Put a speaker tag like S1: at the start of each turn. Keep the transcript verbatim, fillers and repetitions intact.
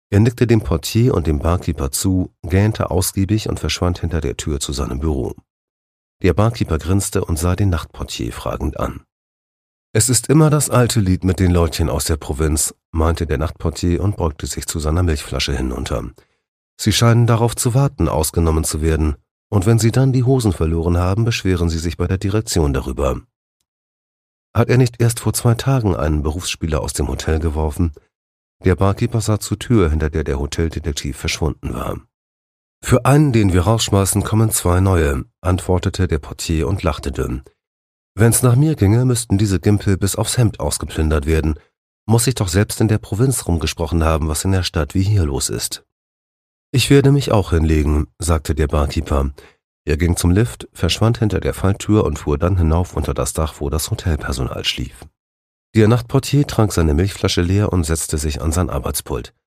S1: Er nickte dem Portier und dem Barkeeper zu, gähnte ausgiebig und verschwand hinter der Tür zu seinem Büro. Der Barkeeper grinste und sah den Nachtportier fragend an. »Es ist immer das alte Lied mit den Leutchen aus der Provinz«, meinte der Nachtportier und beugte sich zu seiner Milchflasche hinunter. »Sie scheinen darauf zu warten, ausgenommen zu werden, und wenn Sie dann die Hosen verloren haben, beschweren Sie sich bei der Direktion darüber.« Hat er nicht erst vor zwei Tagen einen Berufsspieler aus dem Hotel geworfen? Der Barkeeper sah zur Tür, hinter der der Hoteldetektiv verschwunden war. »Für einen, den wir rausschmeißen, kommen zwei neue«, antwortete der Portier und lachte dünn. »Wenn's nach mir ginge, müssten diese Gimpel bis aufs Hemd ausgeplündert werden. Muss ich doch selbst in der Provinz rumgesprochen haben, was in der Stadt wie hier los ist.« »Ich werde mich auch hinlegen«, sagte der Barkeeper. Er ging zum Lift, verschwand hinter der Falltür und fuhr dann hinauf unter das Dach, wo das Hotelpersonal schlief. Der Nachtportier trank seine Milchflasche leer und setzte sich an sein Arbeitspult.